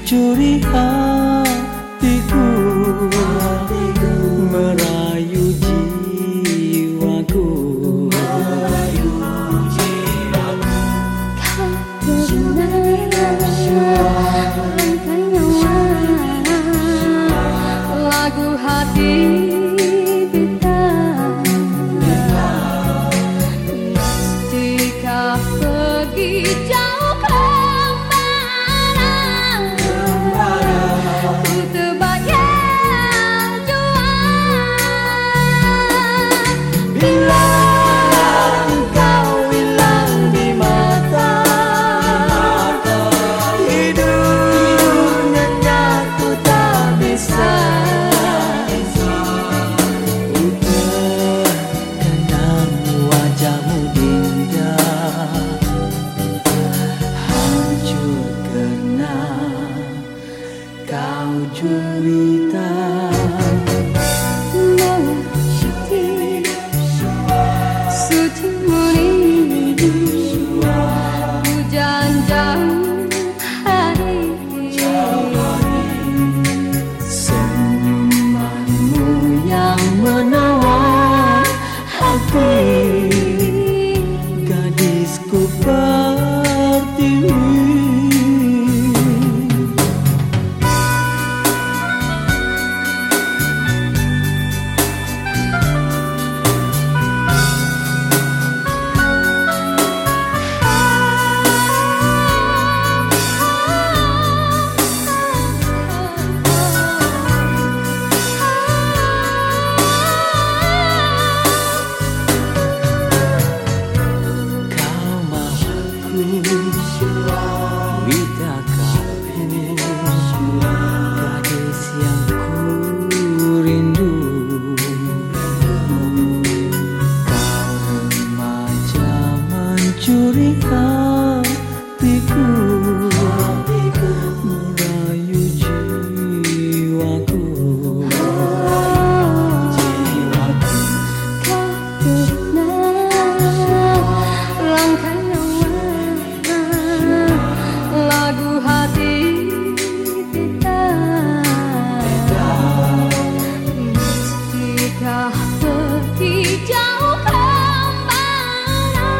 mencuri hatiku, merayu jiwaku. Lagu hati kita ketika pergi jauh kemana, ku terbayang jua bila engkau hilang di mata. Hidupnya ku tak bisa kenang wajahmu indah, hancur karena kau cerita. Suci murni hujan jauh hari, Senyumanmu yang menawan hati, gadisku pertiwi. Gadis yang ku rindu, kau remaja mencuri hatiku, merayu jiwaku. lagu hati kita ketika pergi jauh kemana,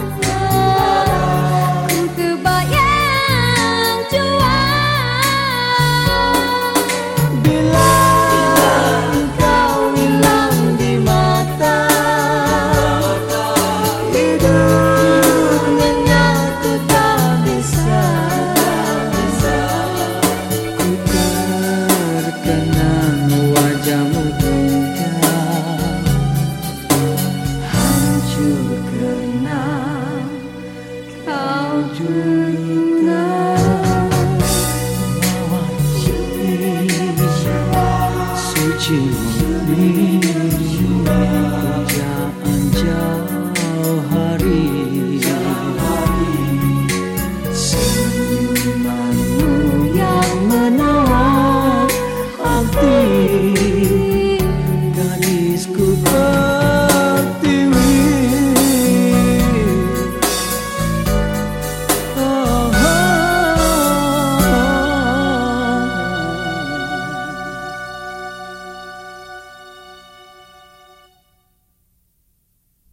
ku terbayang jua Bila engkau hilang di mata, hidupnya ku tak bisa. Ku terkenang wajahmu indah, hancur karena kau cerita. Suci murni pujaan jauh hari, senyumanmu yang menawan hati.